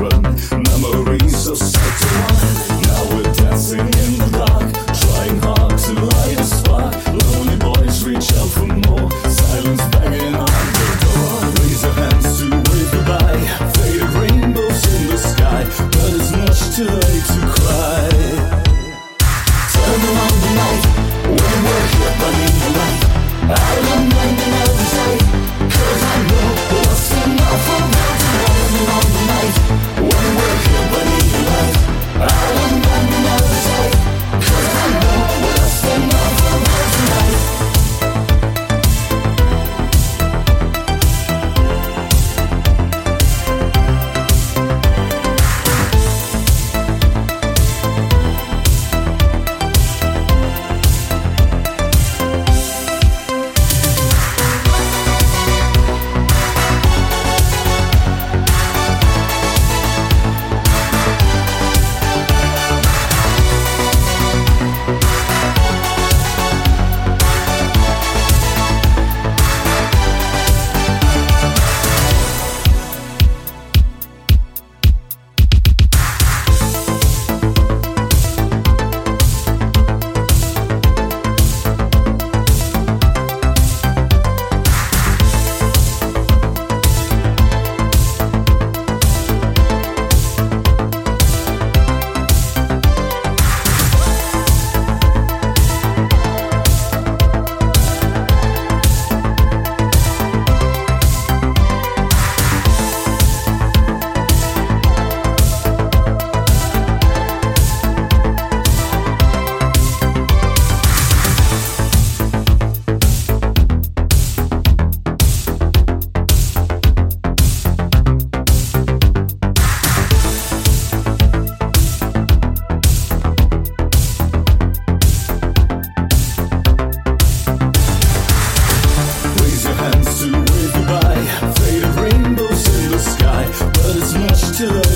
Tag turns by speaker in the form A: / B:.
A: run. Memories of sight to one. Now we're dancing in the dark, trying hard to light a spark. Lonely boys reach out for more, silence banging on the door. Raise your hands to wave goodbye, faded rainbows in the sky, but it's much too late to cry. Turn on the night, when we're here burning the light, out of mind and out of sight, 'cause I know what's enough of now. Turn on the night, when we're here burning the light, out of mind and out of sight, 'cause I know what's enough of now tonight. To